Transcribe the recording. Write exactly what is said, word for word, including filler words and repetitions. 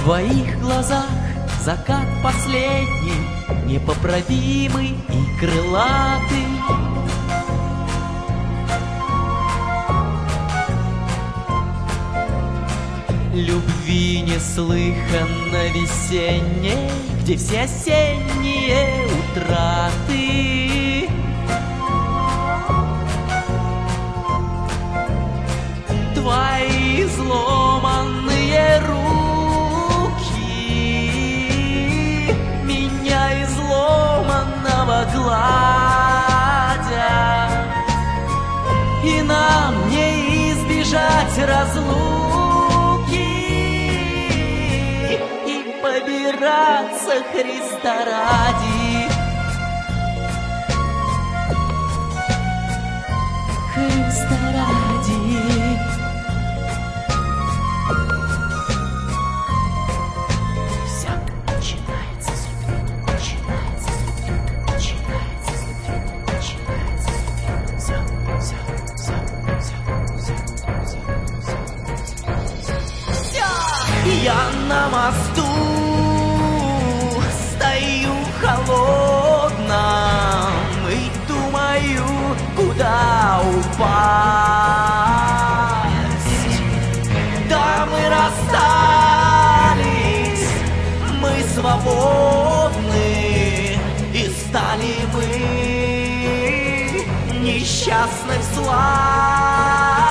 твоих глазах закат последний, непоправимый и крылатый. Любви неслыханно весенней, где все осенние утраты. Твои изломанные руки меня изломанного гладят, и нам не избежать разлуки и побираться Христа ради. Христа ради. Я на мосту стою холодном и думаю, куда упасть. Да мы расстались, мы свободны, и стали мы несчастны в сласть.